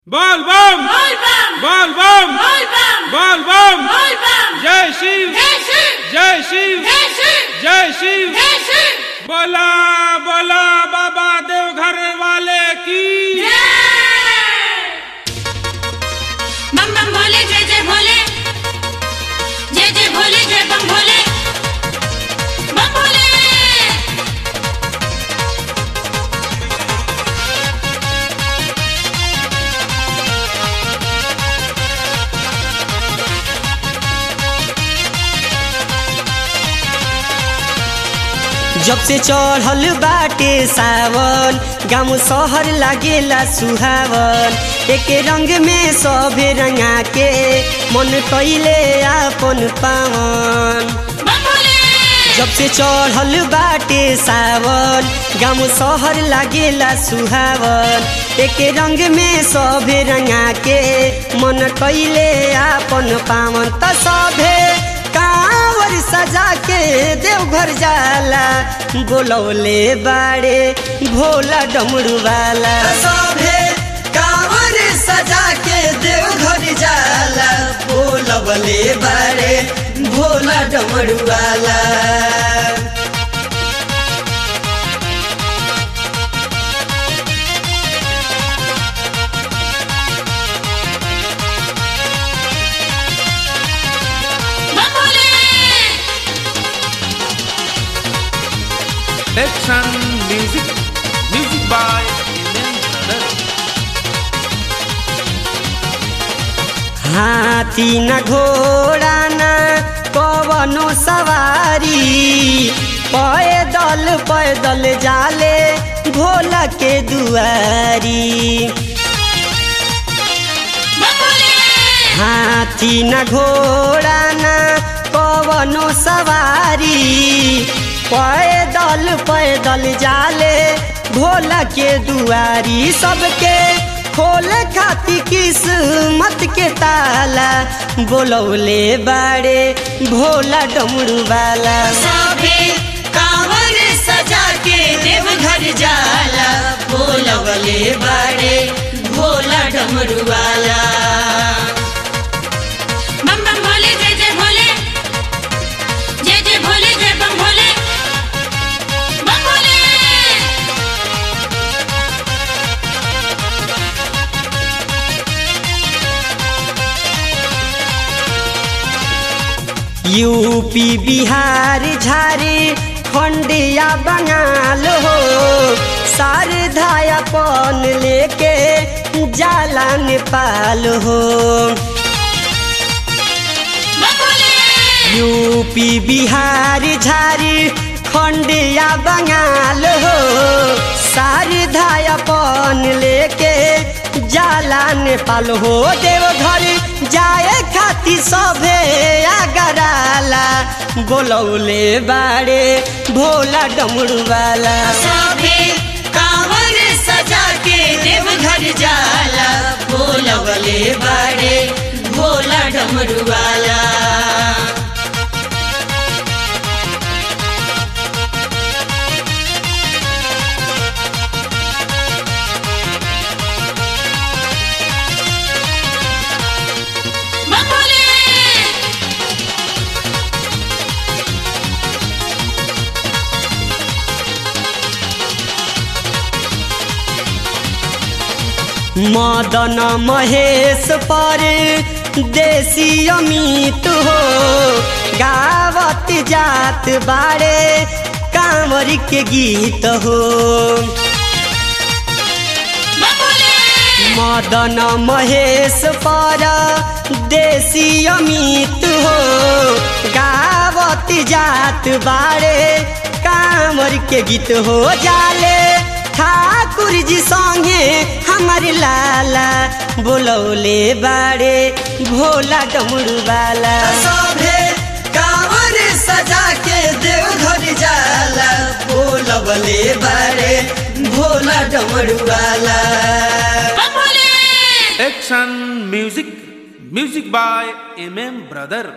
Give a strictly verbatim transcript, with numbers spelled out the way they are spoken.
बोल बम बोल बम बोल बम बोल बम बोल बम बोल बम जय शिव जय शिव जय शिव जय शिव जय शिव जय शिव बोला बोला बाबा देवघर वाले की जय। बम बम भोले जय जय भोले जय जय भोले जय बम भोले बम भोले। जब से चढ़ल बाटे सावन गाँव शहर लागेला सुहावन एक रंग में सभे रंगा के मन कैले आपन पावन। बम भोले जब से चढ़ल बाटे सावन गाँव शहर लागेला सुहावन एक रंग में सभे रंगा के मन कैले आपन पावन। त सभे कांवर सजा के देवघर जाला बोलौले बाड़े भोला डमरू वाला। सभे कांवर सजा के देवघर जाला बोलौले बाड़े भोला डमरू वाला। बम Bhole action music music by Indian Brother. हाथी न घोड़ा न कवनो सवारी पैदल पैदल जाले भोला के दुआरी। बम भोले हाथी न घोड़ा न कवनो सवारी पैदल पैदल जाले भोला के दुआरी। सबके खोल खाती किस्मत के ताला बोलौले बाड़े भोला डमरू वाला। सभे कांवर सजा के देवघर जाला बोलवले बाड़े भोला डमरू वाला। बम बम भोले जय जय भोले जय जय भोले जय बम भोले बम भोले। यूपी बिहार झारखंड या बंगाल हो शारदायापन लेके जाला नेपाल हो। बम भोले यूपी बिहार झारखंड या बंगाल हो शारदायापन लेके जाला नेपाल हो। देवघर जाए खातिर सभे आगराला बोलौले बाड़े भोला डमरू वाला। सभे कांवर सजा के देवघर जाला बोलवले बाड़े भोला डमरू वाला। बम भोले मदन महेश पर देसी अमित हो गावत जात बाड़े कांवर के गीत हो। बम भोले मदन महेश पर देसी अमित हो गावत जात बाड़े कांवर के गीत हो। जाले ठाकुर जी संगे हमर लाला बोलौले बाड़े भोला डमरू वाला। सभे कांवर सजा के देवघर जाला बोलौले बाड़े भोला डमरू वाला। बम Bhole action music music by M M brother.